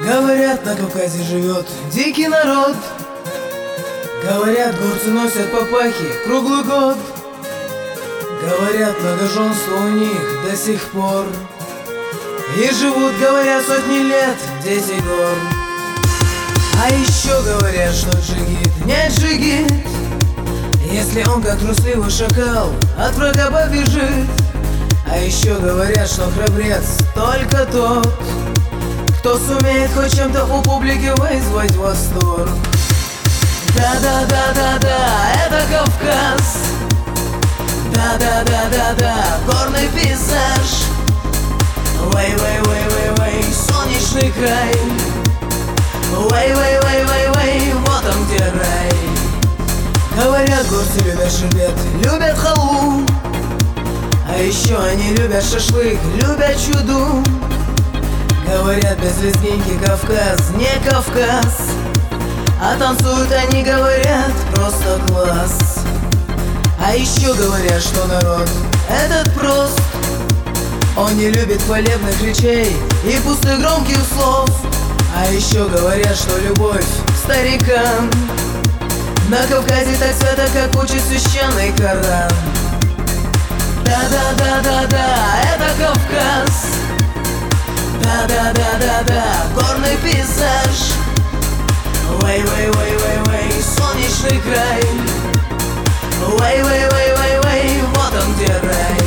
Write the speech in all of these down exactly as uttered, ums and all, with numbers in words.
Говорят, на Кавказе живет дикий народ. Говорят, горцы носят папахи круглый год. Говорят, многоженство у них до сих пор. И живут, говорят, сотни лет дети гор. А еще говорят, что джигит не джигит, если он, как трусливый шакал, от врага побежит. А еще говорят, что храбрец только тот, кто сумеет хоть чем-то у публики вызвать восторг. Да-да-да-да-да, это Кавказ. Да-да-да-да-да, горный пейзаж. Вэй-вэй-вэй-вэй-вэй, солнечный край. Вэй-вэй-вэй-вэй-вэй, вот он где рай. Говорят, горцы любят шербет, любят халву. А еще они любят шашлык, любят чуду. Говорят, без лезгинки Кавказ не Кавказ. А танцуют они, говорят, просто класс. А еще говорят, что народ этот прост. Он не любит хвалебных речей и пустых громких слов. А еще говорят, что любовь к старикам на Кавказе так свято, как учит священный Коран. Да-да-да-да-да, это Кавказ. Да-да-да-да-да, горный пейзаж. Вэй-вэй-вэй-вэй-вэй, солнечный край. Вэй-вэй-вэй-вэй-вэй, вот он где рай.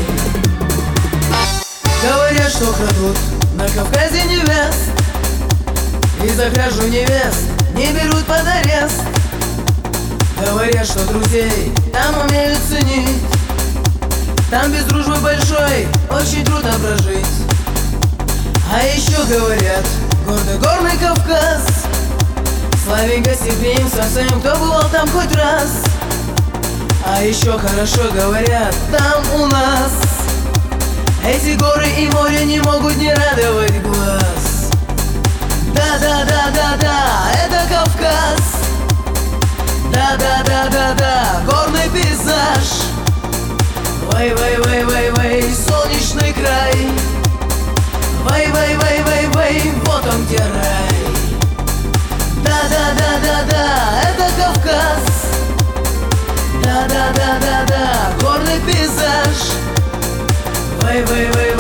Говорят, что крадут на Кавказе невест, и за кражу невест не берут под арест. Говорят, что друзей там умеют ценить. Там без дружбы большой очень трудно прожить. А еще говорят, гордый горный Кавказ славен гостеприимством своим, кто бывал там хоть раз. А еще хорошо говорят, там у нас эти горы и море не могут не радовать глаз. Да-да-да-да-да, это Кавказ. Да-да-да-да-да, горный пейзаж. Вэй-вэй-вэй-вэй-вэй, солнечный край. Вэй-вэй-вэй-вэй-вэй, вот он где рай. Да-да-да-да-да, это Кавказ. Да-да-да-да-да, горный пейзаж. Вэй-вэй-вэй-вэй.